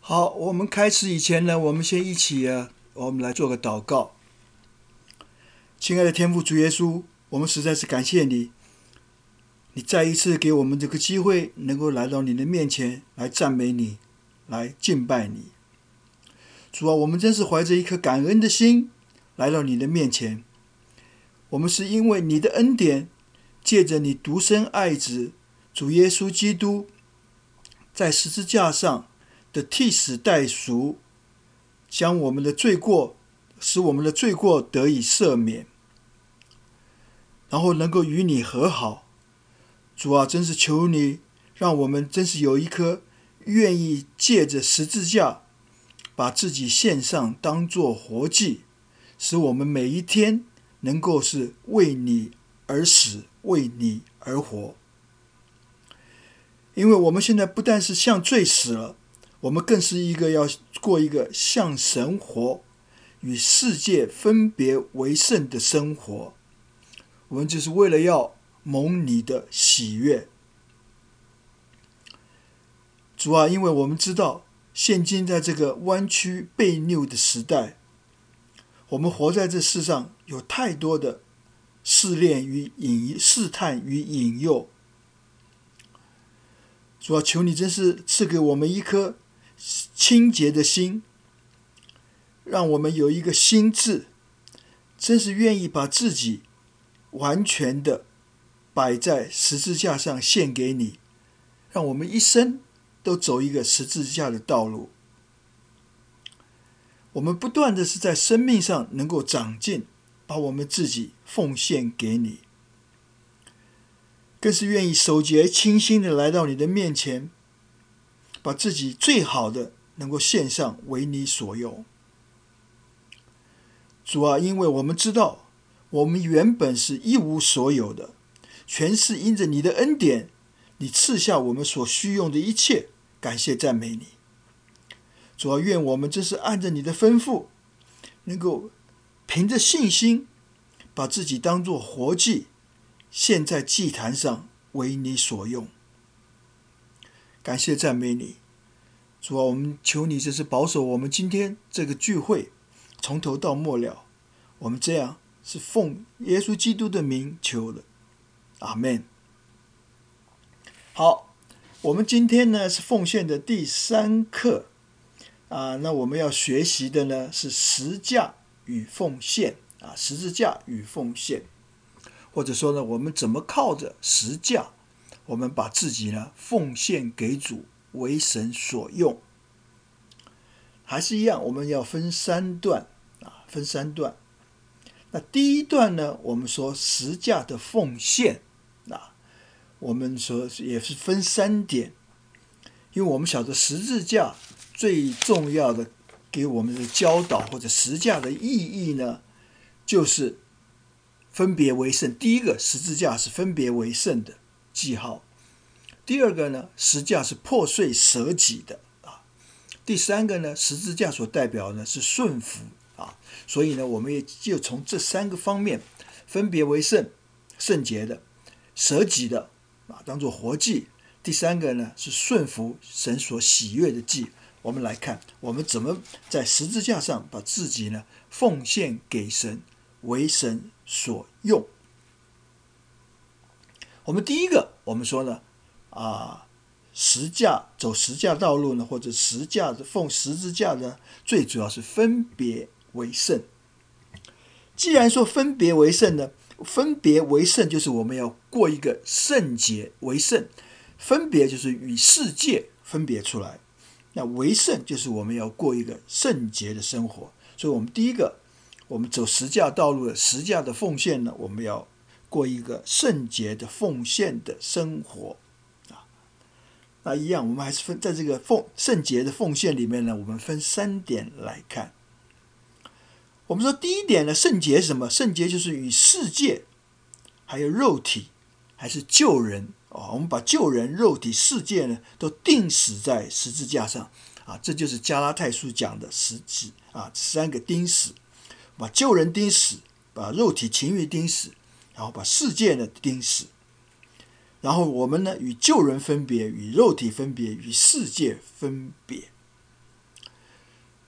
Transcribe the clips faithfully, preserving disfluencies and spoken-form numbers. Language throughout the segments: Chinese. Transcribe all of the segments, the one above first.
好，我们开始以前呢，我们先一起啊，我们来做个祷告。亲爱的天父主耶稣，我们实在是感谢你，你再一次给我们这个机会，能够来到你的面前来赞美你，来敬拜你。主啊，我们真是怀着一颗感恩的心来到你的面前。我们是因为你的恩典，借着你独生爱子主耶稣基督在十字架上的替死代赎，将我们的罪过，使我们的罪过得以赦免，然后能够与你和好。主啊，真是求你让我们真是有一颗愿意借着十字架把自己献上，当作活祭，使我们每一天能够是为你而死，为你而活。因为我们现在不但是向罪死了，我们更是一个要过一个向神活，与世界分别为圣的生活。我们就是为了要蒙你的喜悦。主啊，因为我们知道现今在这个弯曲悖谬的时代，我们活在这世上有太多的试炼与引试探与引诱。主啊，求你真是赐给我们一颗清洁的心，让我们有一个心志，真是愿意把自己完全的摆在十字架上献给你，让我们一生都走一个十字架的道路。我们不断的是在生命上能够长进，把我们自己奉献给你，更是愿意守节清心的来到你的面前，把自己最好的能够献上为你所用。主啊，因为我们知道我们原本是一无所有的，全是因着你的恩典，你赐下我们所需用的一切，感谢赞美你。主啊，愿我们真是按着你的吩咐，能够凭着信心把自己当作活祭，献在祭坛上为你所用。感谢赞美你。主啊，我们求你真是保守我们今天这个聚会从头到末了，我们这样是奉耶稣基督的名求的，阿们。好，我们今天呢是奉献的第三课啊，那我们要学习的呢是十架与奉献啊，十字架与奉献，或者说呢，我们怎么靠着十架，我们把自己呢奉献给主，为神所用。还是一样，我们要分三段啊，分三段。那第一段呢，我们说十架的奉献啊，我们说也是分三点，因为我们晓得十字架最重要的给我们的教导，或者十架的意义呢，就是分别为圣。第一个，十字架是分别为圣的记号；第二个呢，十架是破碎舍己的啊；第三个呢，十字架所代表的是顺服啊。所以呢，我们也就从这三个方面，分别为圣、圣洁的、舍己的啊，当作活祭；第三个呢是顺服神所喜悦的祭。我们来看，我们怎么在十字架上把自己呢奉献给神，为神所用。我们第一个，我们说呢，啊，十架走十架道路呢，或者十架的奉十字架呢，最主要是分别为圣。既然说分别为圣呢，分别为圣就是我们要过一个圣洁为圣，分别就是与世界分别出来。那为圣就是我们要过一个圣洁的生活，所以我们第一个，我们走十架道路的十架的奉献呢，我们要过一个圣洁的奉献的生活啊。那一样，我们还是分在这个奉圣洁的奉献里面呢，我们分三点来看。我们说第一点呢，圣洁是什么？圣洁就是与世界还有肉体还是救人哦，我们把救人、肉体、世界呢，都钉死在十字架上啊！这就是加拉太书讲的十字啊，三个钉死，把救人钉死，把肉体情欲钉死，然后把世界呢钉死。然后我们呢，与救人分别，与肉体分别，与世界分别。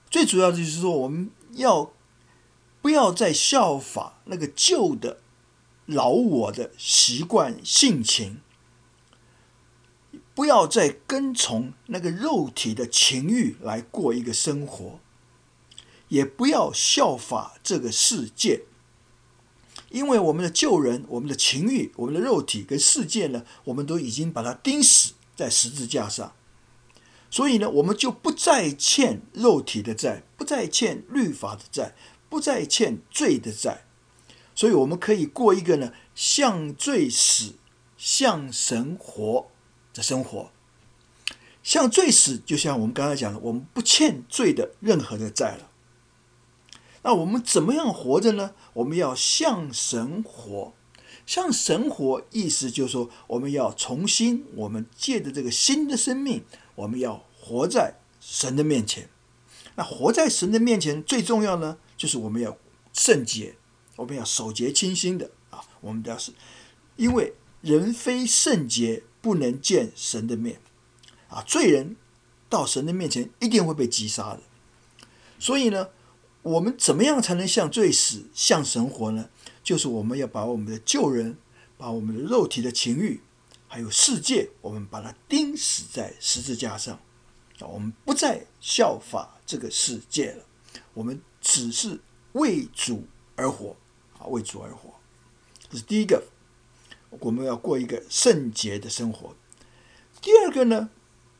最主要的就是说，我们要不要再效法那个旧的老我的习惯性情，不要再跟从那个肉体的情欲来过一个生活，也不要效法这个世界。因为我们的旧人，我们的情欲，我们的肉体跟世界呢，我们都已经把它钉死在十字架上，所以呢，我们就不再欠肉体的债，不再欠律法的债，不再欠罪的债，所以我们可以过一个呢向罪死、向神活的生活。向罪死，就像我们刚才讲的，我们不欠罪的任何的债了。那我们怎么样活着呢？我们要向神活。向神活，意思就是说，我们要重新，我们借着这个新的生命，我们要活在神的面前。那活在神的面前，最重要呢，就是我们要圣洁，我们要守节清心的啊。我们要是，因为人非圣洁，不能见神的面啊。罪人到神的面前，一定会被击杀的。所以呢，我们怎么样才能向罪死、向神活呢？就是我们要把我们的旧人，把我们的肉体的情欲，还有世界，我们把它钉死在十字架上。我们不再效法这个世界了，我们只是为主而活啊，为主而活。这是第一个，我们要过一个圣洁的生活。第二个呢，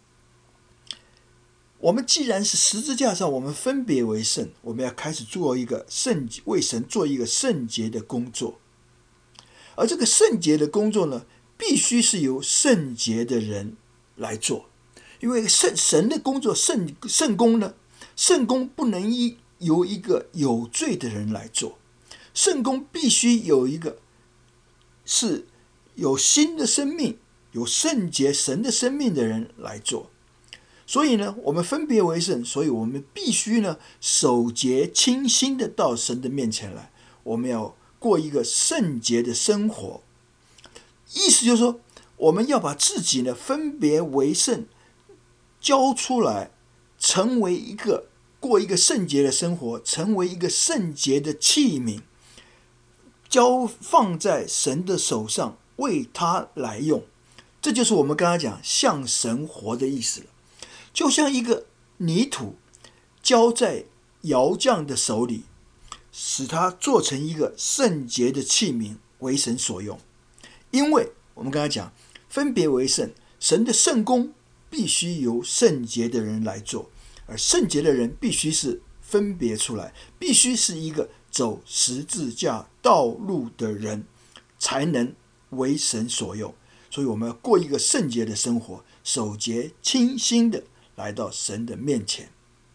我们既然是十字架上，我们分别为圣，我们要开始做一个圣洁，为神做一个圣洁的工作。而这个圣洁的工作呢，必须是由圣洁的人来做，因为圣神的工作，圣圣工呢，圣工不能一由一个有罪的人来做，圣工必须有一个是有新的生命、有圣洁神的生命的人来做。所以呢，我们分别为圣，所以我们必须呢守节清心的到神的面前来，我们要过一个圣洁的生活。意思就是说，我们要把自己呢分别为圣，交出来，成为一个过一个圣洁的生活，成为一个圣洁的器皿，交放在神的手上，为他来用。这就是我们刚才讲向神活的意思了。就像一个泥土交在窑匠的手里，使它做成一个圣洁的器皿，为神所用。因为我们刚才讲分别为圣，神的圣工必须由圣洁的人来做，而圣洁的人必须是分别出来，必须是一个走十字架道路的人，才能为神所用。所以我们要过一个圣洁的生活，守节清心的来到神的面前。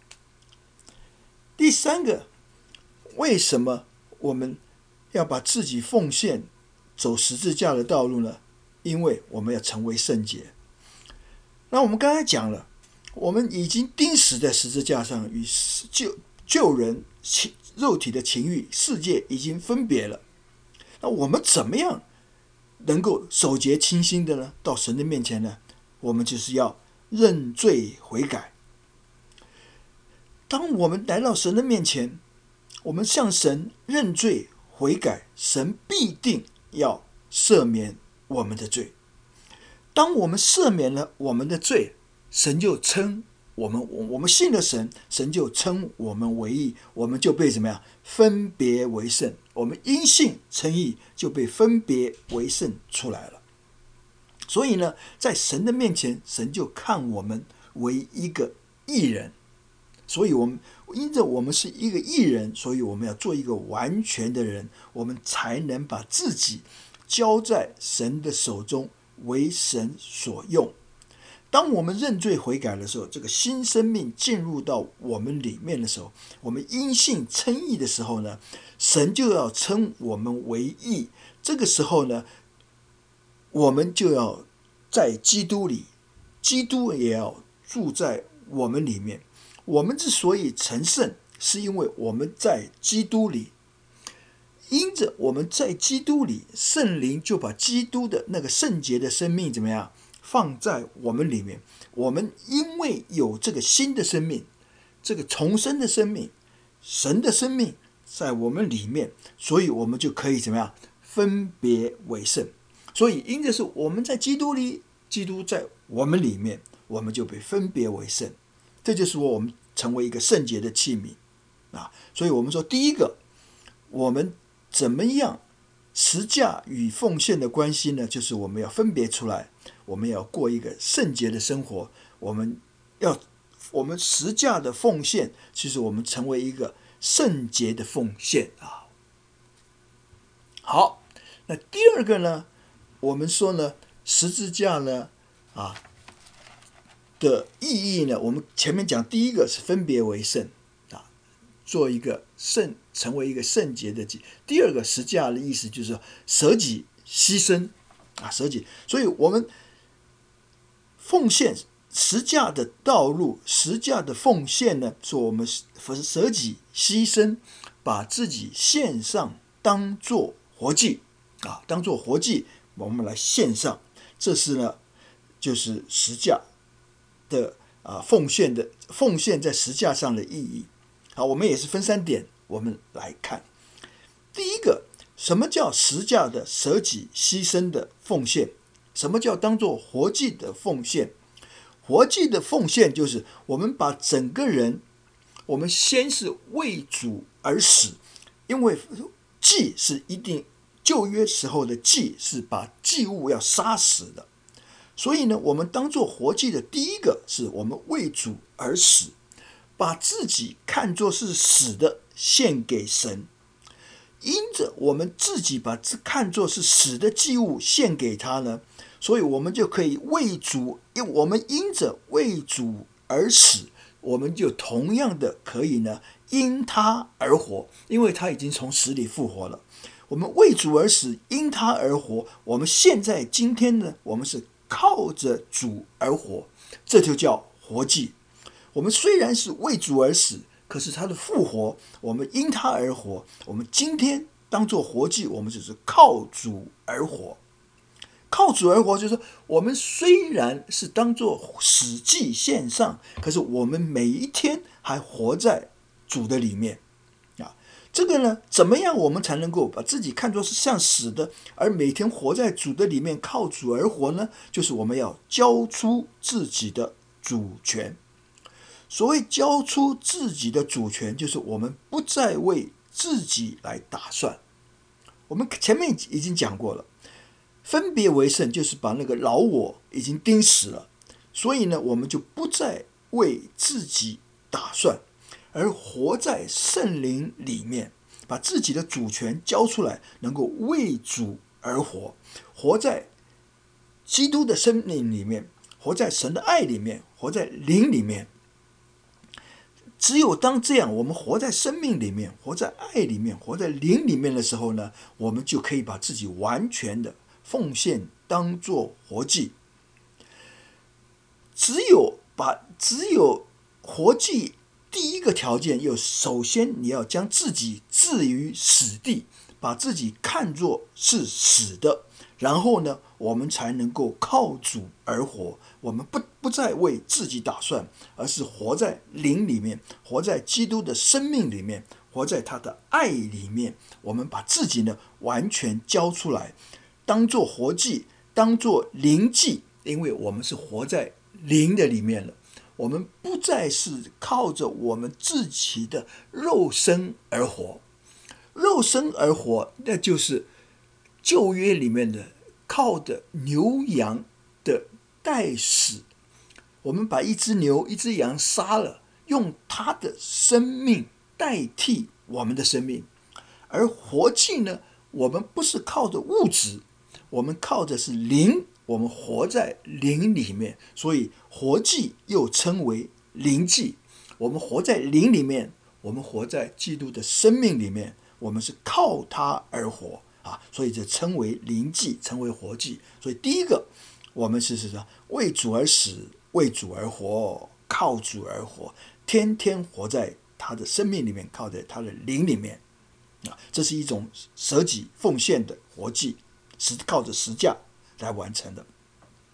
第三个，为什么我们要把自己奉献，走十字架的道路呢？因为我们要成为圣洁。那我们刚才讲了，我们已经钉死在十字架上，与旧旧人肉体的情欲、世界已经分别了。那我们怎么样能够守节清心的呢？到神的面前呢？我们就是要认罪悔改。当我们来到神的面前，我们向神认罪悔改，神必定要赦免我们的罪。当我们赦免了我们的罪，神就称我们，我们信了神，神就称我们为义，我们就被怎么样？分别为圣。我们因信称义，就被分别为圣出来了。所以呢，在神的面前，神就看我们为一个义人。所以我们因着我们是一个义人，所以我们要做一个完全的人，我们才能把自己交在神的手中，为神所用。当我们认罪悔改的时候，这个新生命进入到我们里面的时候，我们因信称义的时候呢，神就要称我们为义。这个时候呢，我们就要在基督里，基督也要住在我们里面。我们之所以成圣，是因为我们在基督里。因着我们在基督里，圣灵就把基督的那个圣洁的生命怎么样放在我们里面。我们因为有这个新的生命， 这个重生的生命，神的生命在我们里面，所以我们就可以怎么样分别为圣。所以因着是我们在基督里，基督在我们里面，我们就被分别为圣。这就是说我们成为一个圣洁的器皿啊。所以我们说第一个，我们怎么样实价与奉献的关系呢？就是我们要分别出来，我们要过一个圣洁的生活。我们要我们实价的奉献，其实我们成为一个圣洁的奉献啊。好，那第二个呢，我们说呢，十字架呢啊的意义呢，我们前面讲第一个是分别为圣啊，做一个圣，成为一个圣洁的己。第二个十字架的意思就是舍己牺牲啊，舍己。所以我们奉献十字架的道路，十字架的奉献呢，是我们舍己牺牲，把自己献上，当作活祭啊，当作活祭，我们来献上。这是呢，就是十字架的啊奉献的奉献在十字架上的意义。好，我们也是分三点，我们来看。第一个，什么叫十字架的舍己牺牲的奉献？什么叫当作活祭的奉献？活祭的奉献就是我们把整个人，我们先是为主而死，因为祭是一定旧约时候的祭是把祭物要杀死的，所以呢，我们当作活祭的第一个是我们为主而死，把自己看作是死的献给神。因着我们自己把这看作是死的祭物献给他呢，所以我们就可以为主，因为我们因着为主而死，我们就同样的可以呢因他而活，因为他已经从死里复活了。我们为主而死，因他而活。我们现在今天呢，我们是靠着主而活，这就叫活祭。我们虽然是为主而死，可是他的复活，我们因他而活。我们今天当作活祭，我们就是靠主而活。靠主而活，就是说我们虽然是当作死祭献上，可是我们每一天还活在主的里面啊。这个呢，怎么样我们才能够把自己看作是像死的，而每天活在主的里面，靠主而活呢？就是我们要交出自己的主权。所谓交出自己的主权，就是我们不再为自己来打算。我们前面已经讲过了，分别为圣就是把那个老我已经钉死了，所以呢，我们就不再为自己打算，而活在圣灵里面，把自己的主权交出来，能够为主而活，活在基督的生命里面，活在神的爱里面，活在灵里面。只有当这样，我们活在生命里面，活在爱里面，活在灵里面的时候呢，我们就可以把自己完全的奉献当作活祭。只有把只有活祭，第一个条件又首先你要将自己置于死地，把自己看作是死的，然后呢，我们才能够靠主而活。我们不不再为自己打算，而是活在灵里面，活在基督的生命里面，活在他的爱里面。我们把自己呢完全交出来，当作活祭，当作灵祭，因为我们是活在灵的里面了。我们不再是靠着我们自己的肉身而活，肉身而活，那就是旧约里面的靠着牛羊的代死。我们把一只牛一只羊杀了，用它的生命代替我们的生命。而活祭呢，我们不是靠着物质，我们靠的是灵，我们活在灵里面，所以活祭又称为灵祭。我们活在灵里面，我们活在基督的生命里面，我们是靠他而活啊，所以这称为灵祭，称为活祭。所以第一个，我们是是为主而死，为主而活，靠主而活，天天活在他的生命里面，靠在他的灵里面啊，这是一种舍己奉献的活祭，是靠着十架来完成的。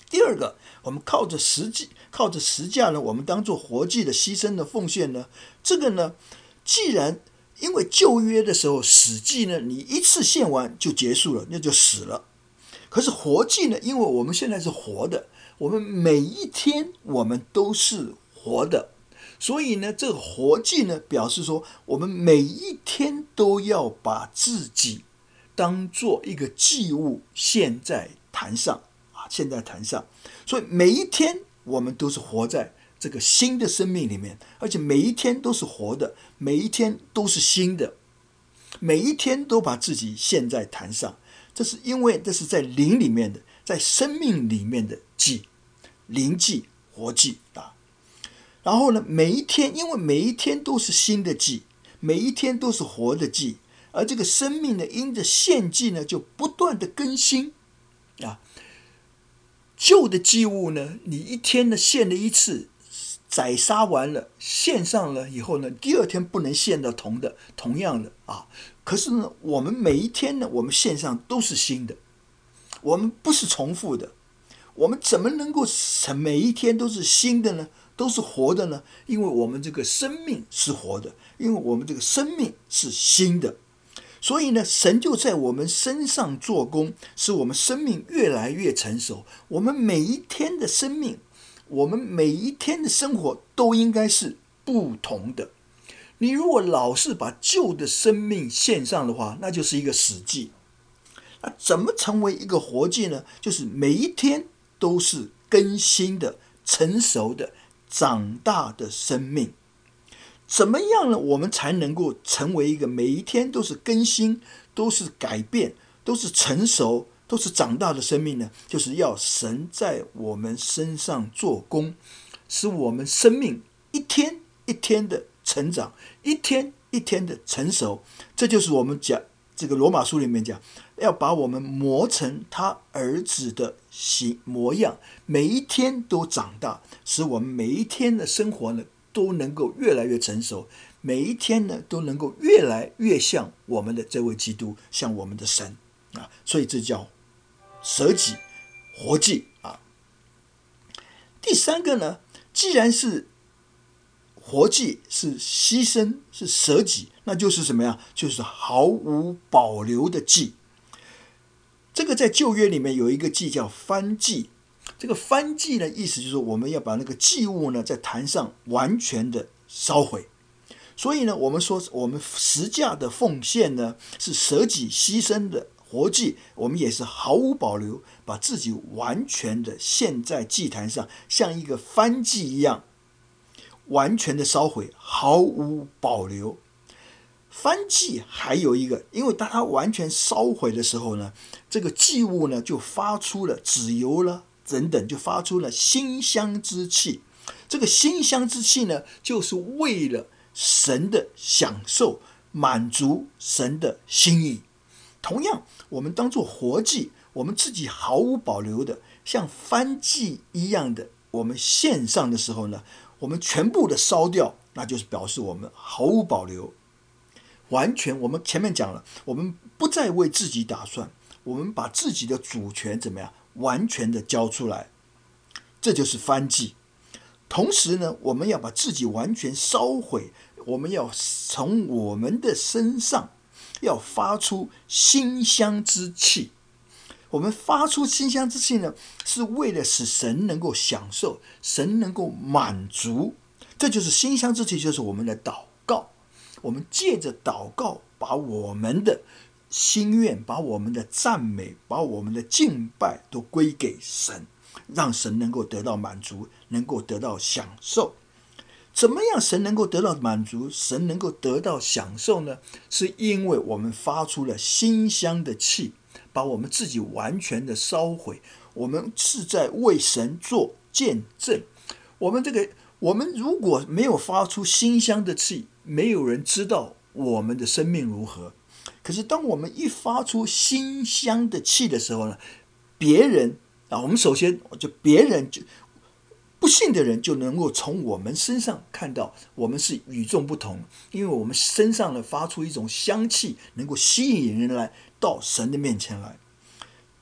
第二个，我们靠着实际，靠着实价呢，我们当做活祭的牺牲的奉献呢，这个呢，既然因为旧约的时候死祭呢，你一次献完就结束了，那就死了。可是活祭呢，因为我们现在是活的，我们每一天我们都是活的，所以呢，这个活祭呢，表示说我们每一天都要把自己当做一个祭物献在坛上啊，献在坛上。所以每一天我们都是活在这个新的生命里面，而且每一天都是活的，每一天都是新的，每一天都把自己献在坛上。这是因为这是在灵里面的，在生命里面的祭，灵祭、活祭啊。然后呢，每一天，因为每一天都是新的祭，每一天都是活的祭，而这个生命呢，因着献祭呢，就不断的更新啊。旧的祭物呢，你一天呢献了一次，宰杀完了，献上了以后呢，第二天不能献到同的同样的啊。可是呢，我们每一天呢，我们献上都是新的，我们不是重复的。我们怎么能够每一天都是新的呢？都是活的呢？因为我们这个生命是活的，因为我们这个生命是新的，所以呢，神就在我们身上做工，使我们生命越来越成熟。我们每一天的生命，我们每一天的生活都应该是不同的。你如果老是把旧的生命献上的话，那就是一个死祭。那怎么成为一个活祭呢？就是每一天都是更新的、成熟的、长大的生命。怎么样呢？我们才能够成为一个每一天都是更新、都是改变、都是成熟、都是长大的生命呢？就是要神在我们身上做工，使我们生命一天一天的成长，一天一天的成熟。这就是我们讲这个罗马书里面讲，要把我们磨成他儿子的形模样，每一天都长大，使我们每一天的生活呢都能够越来越成熟，每一天呢都能够越来越像我们的这位基督，像我们的神啊。所以这叫舍己活祭啊。第三个呢，既然是活祭，是牺牲，是舍己，那就是什么呀？就是毫无保留的祭。这个在旧约里面有一个祭叫燔祭，这个燔祭呢，意思就是说我们要把那个祭物呢在坛上完全的烧毁。所以呢，我们说我们十架的奉献呢是舍己牺牲的活祭，我们也是毫无保留，把自己完全的献在祭坛上，像一个燔祭一样，完全的烧毁，毫无保留。燔祭还有一个，因为当它完全烧毁的时候呢，这个祭物呢就发出了脂油了等等，就发出了馨香之气。这个馨香之气呢，就是为了神的享受，满足神的心意。同样，我们当作活祭，我们自己毫无保留的，像燔祭一样的，我们献上的时候呢，我们全部的烧掉，那就是表示我们毫无保留，完全。我们前面讲了，我们不再为自己打算，我们把自己的主权怎么样，完全的交出来，这就是燔祭。同时呢，我们要把自己完全烧毁，我们要从我们的身上要发出馨香之气。我们发出馨香之气呢，是为了使神能够享受，神能够满足。这就是馨香之气，就是我们的祷告。我们借着祷告，把我们的心愿，把我们的赞美，把我们的敬拜都归给神，让神能够得到满足，能够得到享受。怎么样神能够得到满足，神能够得到享受呢？是因为我们发出了馨香的气，把我们自己完全的烧毁。我们是在为神做见证。我们这个，我们如果没有发出馨香的气，没有人知道我们的生命如何。可是当我们一发出馨香的气的时候呢，别人啊，我们首先就别人就不信的人就能够从我们身上看到我们是与众不同，因为我们身上呢发出一种香气，能够吸引人来到神的面前来。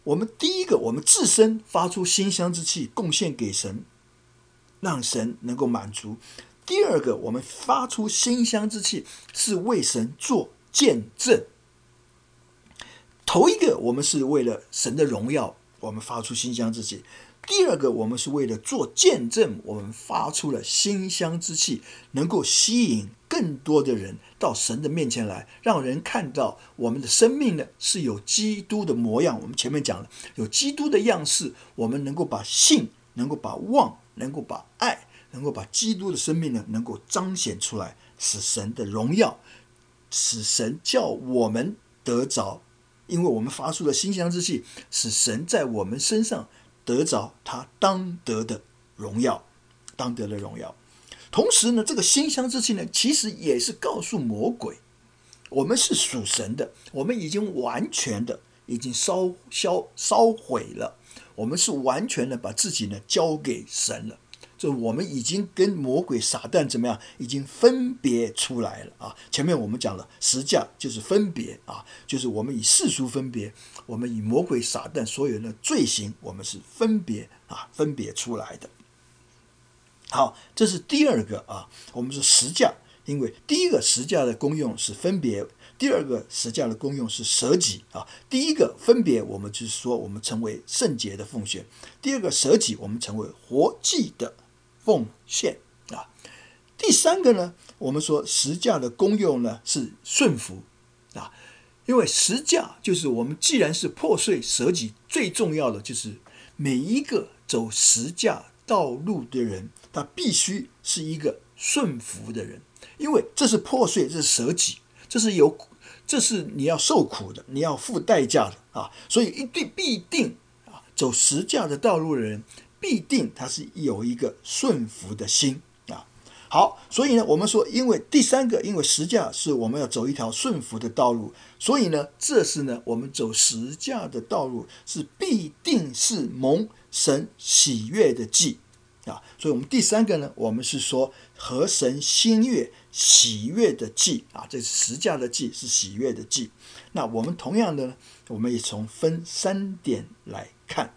我们第一个，我们自身发出馨香之气，贡献给神，让神能够满足。第二个，我们发出馨香之气是为神做见证。头一个，我们是为了神的荣耀，我们发出馨香之气；第二个，我们是为了做见证，我们发出了馨香之气，能够吸引更多的人到神的面前来，让人看到我们的生命呢是有基督的模样。我们前面讲了，有基督的样式，我们能够把信，能够把望，能够把爱，能够把基督的生命呢能够彰显出来，使神的荣耀，使神叫我们得着，因为我们发出了馨香之气，使神在我们身上得着他当得的荣耀，当得的荣耀。同时呢，这个馨香之气呢，其实也是告诉魔鬼，我们是属神的，我们已经完全的已经烧烧烧毁了，我们是完全的把自己呢交给神了。就我们已经跟魔鬼撒旦怎么样，已经分别出来了啊！前面我们讲了，十架就是分别啊，就是我们以世俗分别，我们以魔鬼撒旦所有的罪行，我们是分别啊，分别出来的。好，这是第二个啊，我们说十架，因为第一个十架的功用是分别，第二个十架的功用是舍己啊。第一个分别，我们就是说我们成为圣洁的奉献；第二个舍己，我们成为活祭的奉献啊。第三个呢，我们说十架的功用呢是顺服啊，因为十架就是我们既然是破碎舍己，最重要的就是每一个走十架道路的人，他必须是一个顺服的人，因为这是破碎，这是舍己，这是有，这是你要受苦的，你要付代价的啊，所以一定必定啊，走十架的道路的人，必定他是有一个顺服的心啊。好，所以呢，我们说，因为第三个，因为十架是我们要走一条顺服的道路，所以呢，这是呢，我们走十架的道路是必定是蒙神喜悦的祭啊。所以我们第三个呢，我们是说合神心悦喜悦的祭啊，这是十架的祭，是喜悦的祭。那我们同样的呢，我们也从分三点来看。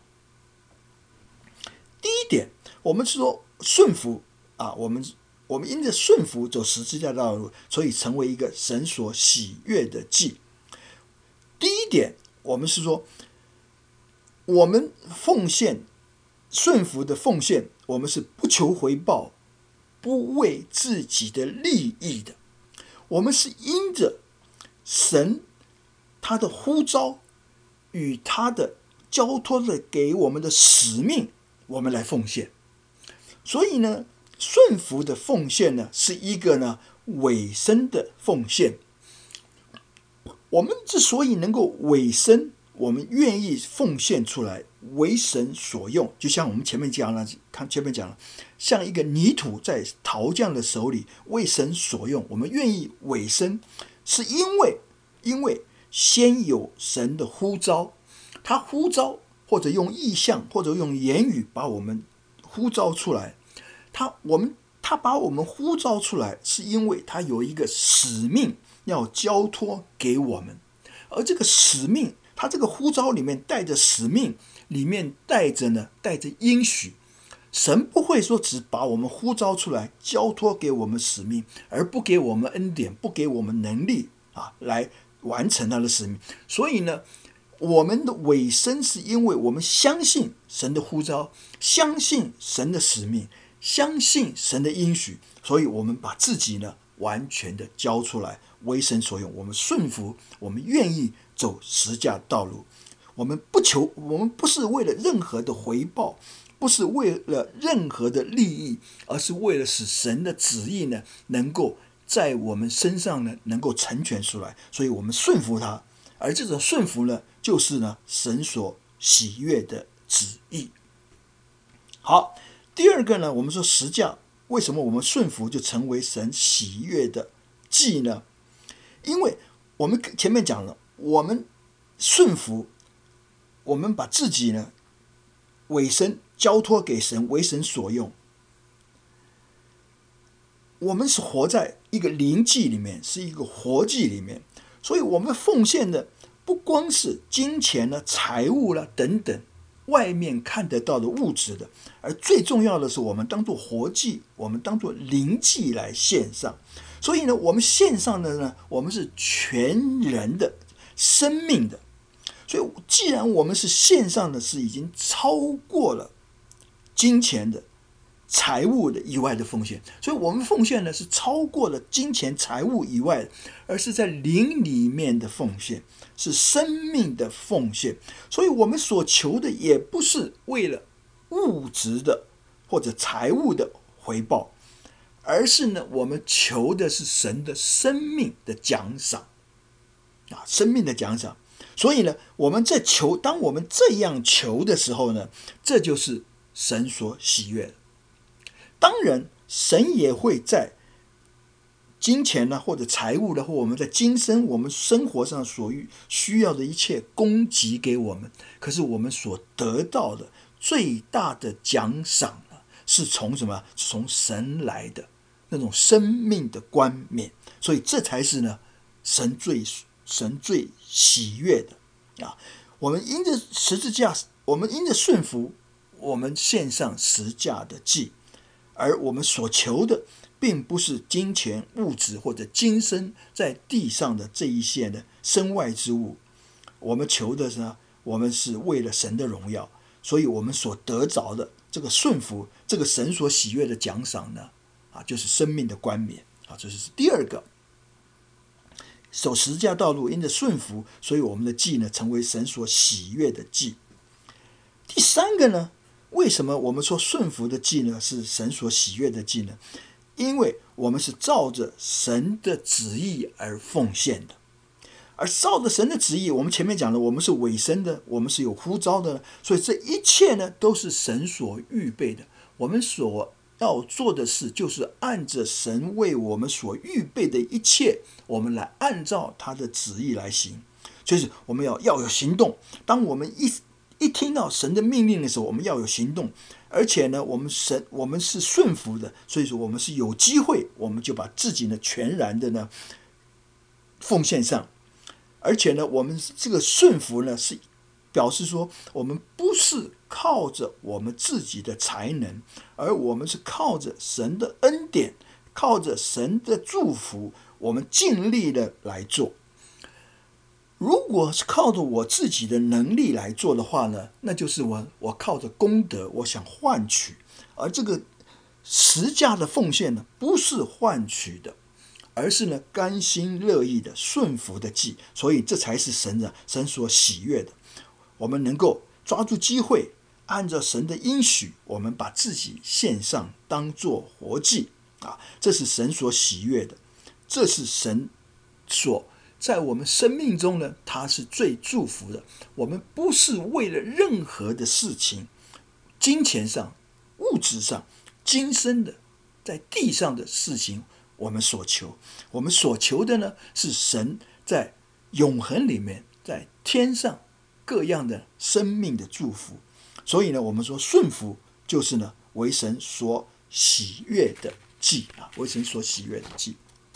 第一点，我们是说顺服啊，我们我们因着顺服走十字架道路，所以成为一个神所喜悦的祭。第一点，我们是说，我们奉献顺服的奉献，我们是不求回报，不为自己的利益的，我们是因着神他的呼召与他的交托的给我们的使命，我们来奉献。所以呢，顺服的奉献呢，是一个呢委身的奉献。我们之所以能够委身，我们愿意奉献出来，为神所用，就像我们前面讲了，看前面讲了，像一个泥土在陶匠的手里为神所用，我们愿意委身，是因为因为先有神的呼召，他呼召或者用意象或者用言语把我们呼召出来，他我们他把我们呼召出来，是因为他有一个使命要交托给我们，而这个使命，他这个呼召里面带着使命，里面带着呢带着应许。神不会说只把我们呼召出来，交托给我们使命，而不给我们恩典，不给我们能力啊，来完成他的使命。所以呢，我们的委身是因为我们相信神的呼召，相信神的使命，相信神的应许，所以我们把自己呢完全的交出来，为神所用。我们顺服，我们愿意走十架道路，我们不求，我们不是为了任何的回报，不是为了任何的利益，而是为了使神的旨意呢能够在我们身上呢能够成全出来，所以我们顺服他，而这种顺服呢，就是呢神所喜悦的旨意。好，第二个呢，我们说十架，为什么我们顺服就成为神喜悦的祭呢？因为我们前面讲了，我们顺服，我们把自己呢委身交托给神，为神所用。我们是活在一个灵祭里面，是一个活祭里面，所以我们奉献的不光是金钱呢、财物啦等等外面看得到的物质的，而最重要的是我们当作活祭，我们当作灵祭来献上。所以呢，我们献上的呢，我们是全人的生命的。所以既然我们是献上的是已经超过了金钱的、财物的以外的奉献，所以我们奉献呢是超过了金钱、财物以外的，而是在灵里面的奉献，是生命的奉献。所以我们所求的也不是为了物质的或者财物的回报，而是呢，我们求的是神的生命的奖赏啊，生命的奖赏。所以呢，我们在求，当我们这样求的时候呢，这就是神所喜悦的。当然，神也会在金钱呢，或者财物呢，或我们在今生我们生活上所需要的一切供给给我们。可是我们所得到的最大的奖赏呢，是从什么？是从神来的那种生命的冠冕。所以这才是呢，神最神最喜悦的啊！我们因着十字架，我们因着顺服，我们献上十架的祭。而我们所求的并不是金钱、物质或者今生在地上的这一些的身外之物，我们求的是呢，我们是为了神的荣耀，所以我们所得着的这个顺服，这个神所喜悦的奖赏呢，啊，就是生命的冠冕啊，这是第二个。走十字架道路，因着顺服，所以我们的祭呢，成为神所喜悦的祭。第三个呢？为什么我们说顺服的祭呢是神所喜悦的祭呢？因为我们是照着神的旨意而奉献的，而照着神的旨意，我们前面讲了，我们是委身的，我们是有呼召的，所以这一切呢都是神所预备的。我们所要做的事，就是按着神为我们所预备的一切，我们来按照他的旨意来行。就是我们要要有行动。当我们一一听到神的命令的时候，我们要有行动，而且呢，我们神我们是顺服的，所以说我们是有机会，我们就把自己呢全然的呢奉献上，而且呢，我们这个顺服呢是表示说，我们不是靠着我们自己的才能，而我们是靠着神的恩典，靠着神的祝福，我们尽力的来做。如果是靠着我自己的能力来做的话呢，那就是我我靠着功德，我想换取。而这个十架的奉献呢，不是换取的，而是呢甘心乐意的顺服的祭。所以这才是神的神所喜悦的。我们能够抓住机会，按照神的应许，我们把自己献上，当作活祭啊，这是神所喜悦的，这是神所在我们生命中呢，他是最祝福的。我们不是为了任何的事情，金钱上、物质上、今生的，在地上的事情，我们所求。我们所求的呢，是神在永恒里面，在天上各样的生命的祝福。所以呢，我们说顺服就是呢，为神所喜悦的祭啊，为神所喜悦的祭。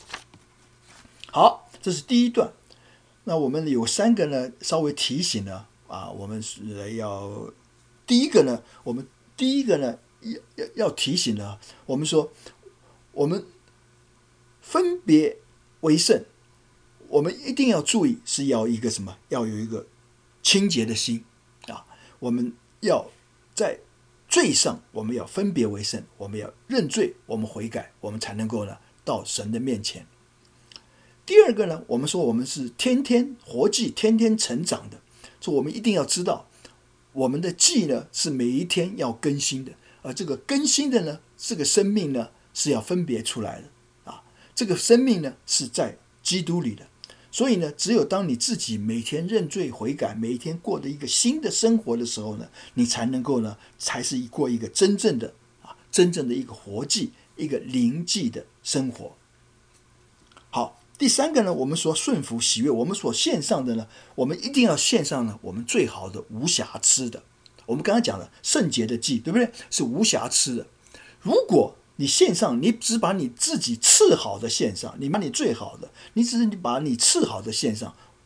好，这是第一段。那我们有三个呢，稍微提醒呢啊，我们是要第一个呢，我们第一个呢要要要提醒呢，我们说我们分别为圣，我们一定要注意是要一个什么？要有一个清洁的心啊，我们要在罪上，我们要分别为圣，我们要认罪，我们悔改，我们才能够呢到神的面前。第二个呢，我们说我们是天天活祭，天天成长的，所以我们一定要知道，我们的祭呢是每一天要更新的，而这个更新的呢，这个生命呢是要分别出来的啊，这个生命呢是在基督里的。所以呢，只有当你自己每天认罪悔改，每一天过的一个新的生活的时候呢，你才能够呢，才是过一个真正的啊，真正的一个活祭，一个灵祭的生活。好。第三个呢，我们说顺服喜悦，我们所献上的呢，我们一定要献上呢我们最好的无瑕疵的。我们刚才讲了圣洁的祭，对不对？是无瑕疵的。如果你献上，你只把你自己次好的献上，你把你最好的，你只是你把你次好的献上，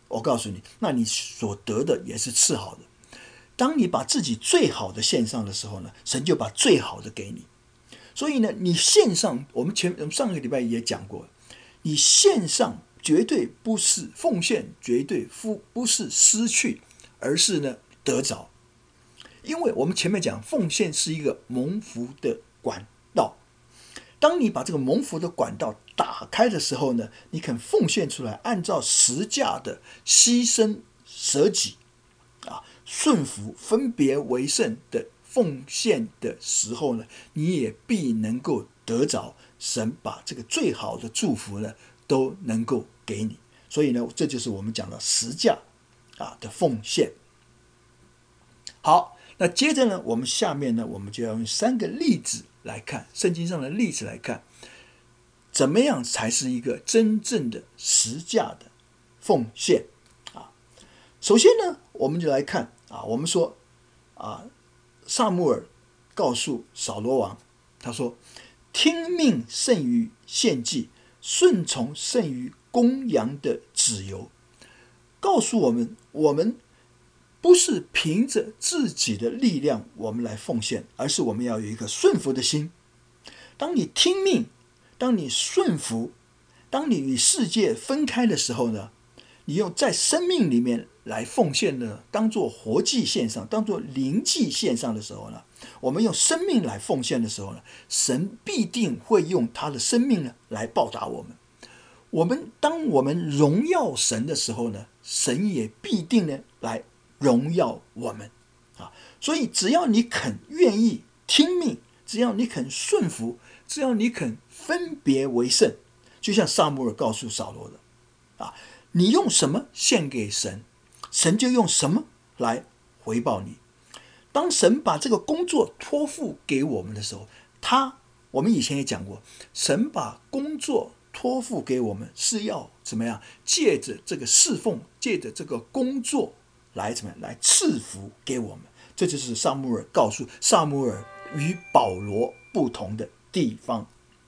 我告诉你，那你所得的也是次好的。当你把自己最好的献上的时候呢，神就把最好的给你。所以呢，你献上，我们前我们上个礼拜也讲过，你献上绝对不是奉献，绝对不不是失去，而是呢得着。因为我们前面讲，奉献是一个蒙福的管道。当你把这个蒙福的管道打开的时候呢，你肯奉献出来，按照十架的牺牲舍己啊，顺服分别为圣的奉献的时候呢，你也必能够得着神把这个最好的祝福呢都能够给你。所以呢，这就是我们讲的十架啊的奉献。好，那接着呢，我们下面呢，我们就要用三个例子来看，圣经上的例子来看，怎么样才是一个真正的十架的奉献啊？首先呢，我们就来看啊，我们说啊，撒母耳告诉扫罗王，他说：“听命胜于献祭，顺从胜于公羊的脂油。”告诉我们，我们不是凭着自己的力量我们来奉献，而是我们要有一个顺服的心。当你听命，当你顺服，当你与世界分开的时候呢，你用在生命里面来奉献呢，当作活祭献上，当作灵祭献上的时候呢，我们用生命来奉献的时候呢，神必定会用他的生命呢来报答我们。我们当我们荣耀神的时候呢，神也必定呢来荣耀我们啊！所以只要你肯愿意听命，只要你肯顺服，只要你肯分别为圣，就像撒母耳告诉扫罗的啊，你用什么献给神，神就用什么来回报你。当神把这个工作托付给我们的时候，他我们以前也讲过，神把工作托付给我们是要怎么样？借着这个侍奉，借着这个工作来怎么样？来赐福给我们。这就是撒母耳告诉撒母耳与保罗不同的地方。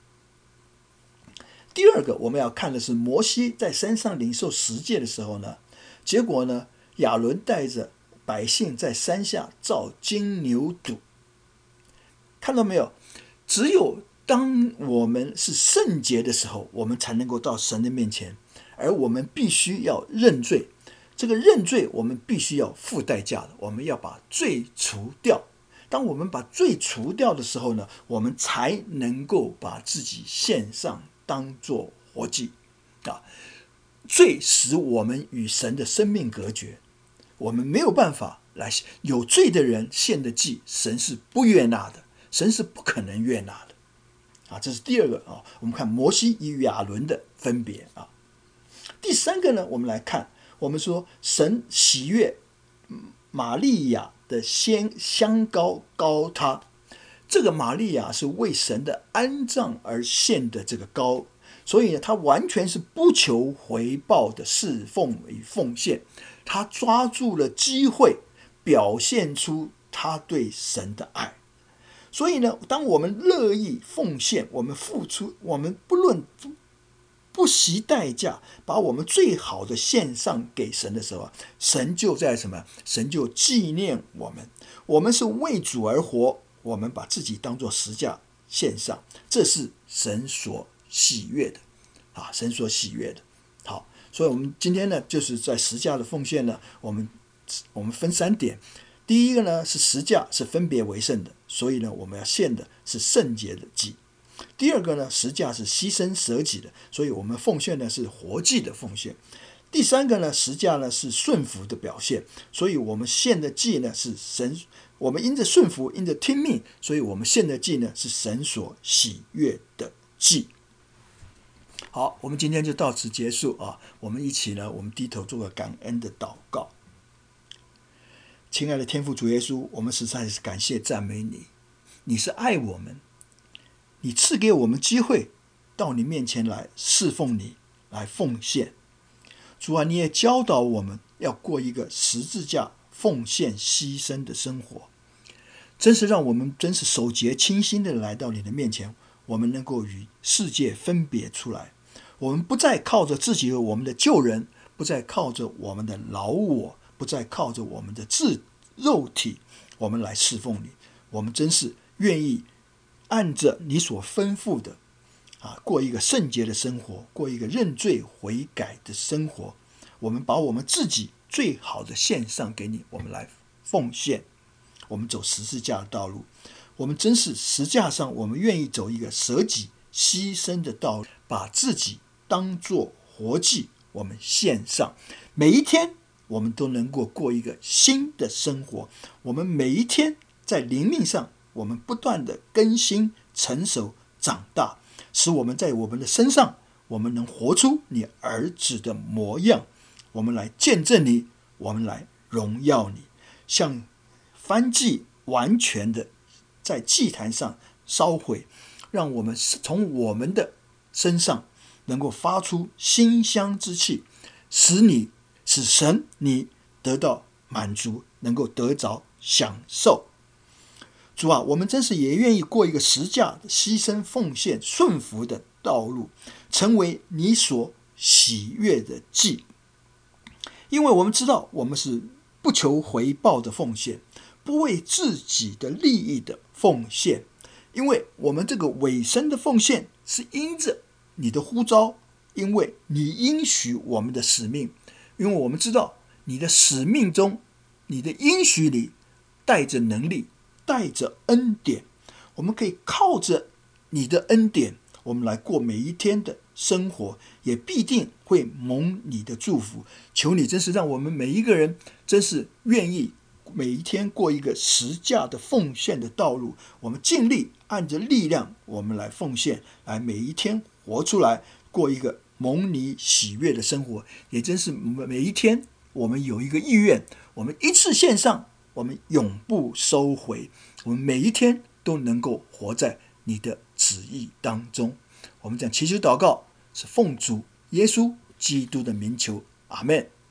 第二个我们要看的是摩西在山上领受十诫的时候呢，结果呢，亚伦带着百姓在山下造金牛犊。看到没有？只有当我们是圣洁的时候，我们才能够到神的面前，而我们必须要认罪。这个认罪我们必须要付代价的，我们要把罪除掉。当我们把罪除掉的时候呢，我们才能够把自己献上当作活祭啊！罪使我们与神的生命隔绝，我们没有办法来，有罪的人献的祭，神是不悦纳的，神是不可能悦纳的啊！这是第二个啊，我们看摩西与亚伦的分别啊。第三个呢，我们来看，我们说神喜悦玛利亚的鲜香膏膏他，这个玛利亚是为神的安葬而献的这个膏，所以呢，他完全是不求回报的侍奉与奉献，他抓住了机会，表现出他对神的爱。所以呢，当我们乐意奉献，我们付出，我们不论不惜代价，把我们最好的献上给神的时候，神就在什么？神就纪念我们。我们是为主而活，我们把自己当作十架献上，这是神所喜悦的啊！神所喜悦的。好，所以我们今天呢，就是在十架的奉献呢，我们我们分三点。第一个呢是十架是分别为圣的，所以呢，我们要献的是圣洁的祭。第二个呢，十架是牺牲舍己的，所以我们奉献呢是活祭的奉献。第三个呢，十架呢是顺服的表现，所以我们献的祭呢是神，我们因着顺服，因着听命，所以我们献的祭呢是神所喜悦的祭。好，我们今天就到此结束啊！我们一起呢，我们低头做个感恩的祷告。亲爱的天父主耶稣，我们实在是感谢赞美你，你是爱我们，你赐给我们机会到你面前来侍奉你，来奉献。主啊，你也教导我们要过一个十字架奉献牺牲的生活，真是让我们真是守节清心的来到你的面前，我们能够与世界分别出来。我们不再靠着自己和我们的旧人，不不再靠着我们的老我，不再靠着我们的自肉体，我们来侍奉你。我们真是愿意按着你所吩咐的啊，过一个圣洁的生活，过一个认罪悔改的生活。我们把我们自己最好的献上给你，我们来奉献，我们走十字架的道路。我们真是十字架上，我们愿意走一个舍己牺牲的道路，把自己当作活祭，我们献上。每一天我们都能够过一个新的生活，我们每一天在灵命上，我们不断的更新、成熟、长大，使我们在我们的身上，我们能活出你儿子的模样，我们来见证你，我们来荣耀你，像燔祭完全的在祭坛上烧毁，让我们从我们的身上能够发出馨香之气，使你使神你得到满足，能够得着享受。主啊，我们真是也愿意过一个十架的牺牲奉献顺服的道路，成为你所喜悦的祭。因为我们知道我们是不求回报的奉献，不为自己的利益的奉献，因为我们这个委身的奉献是因着你的呼召，因为你应许我们的使命，因为我们知道你的使命中，你的应许里带着能力，带着恩典，我们可以靠着你的恩典，我们来过每一天的生活，也必定会蒙你的祝福。求你真是让我们每一个人真是愿意每一天过一个十架的奉献的道路，我们尽力按着力量，我们来奉献，来每一天活出来，过一个蒙你喜悦的生活。也真是每一天我们有一个意愿，我们一次献上，我们永不收回，我们每一天都能够活在你的旨意当中。我们讲祈求祷告是奉主耶稣基督的名求，阿们。